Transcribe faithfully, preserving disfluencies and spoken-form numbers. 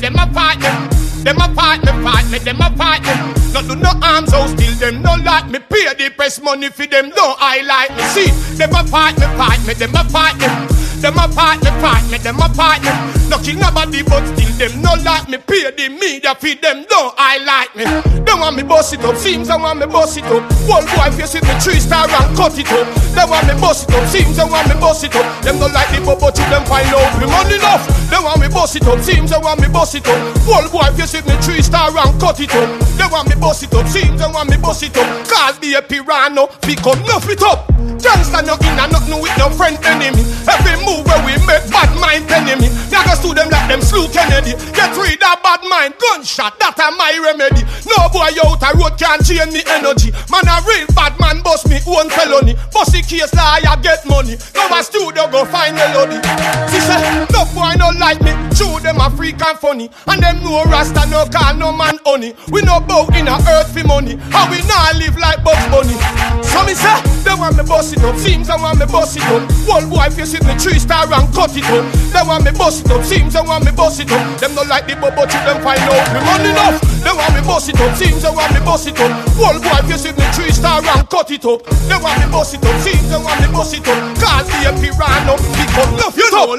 them a fight me. Them a fight me, fight me, them a fight me. Not do no arms out, still them no like me. Pay the press money for them, don't highlight me. See, them a fight me, fight me, them a fight me. Them a fight me, fight me, them a fight me. No kill nobody, but still them no like me. Pay the media for them, don't highlight me. They want me bust it up, seems they want me bust it up. One boy face with me three star and cut it up. They want me bust it up, seems they want me bust it up. Them no like the bubble to them find out me money enough. They want me bust it up, seems they want me bust it up. One boy face with me three star and cut it up. They want me bust it up, seems they want me bust it up. Call me a piranha, become nuff it up. Gangsta no in and nothing with no friend enemy. Every move where we make bad mind enemy. Niggas to them like them slew Kennedy. Get rid of bad mind, gunshot, that a my remedy. No boy out a road can't change me energy. Man a real bad man bust me one felony. Bust the case lawyer get money. Go a studio go find melody. She say, no boy no like me. True them a freak and funny. And them no rasta no call no man honey. We no bow in a earth for money. And we not live like Bugs Bunny. So me say, they want me bust it up. Seems they want me bust it up. One boy face with me three star and cut it up. They want me bust it up. Seems they want me bust it up. Them no like the bubble to them find out me money enough. They want me bust it up. Seems they want me bust it up. One boy face with me three star and cut it up. They want me bust it up. Seems they want me bust it up. Call me a piranha, because love you know.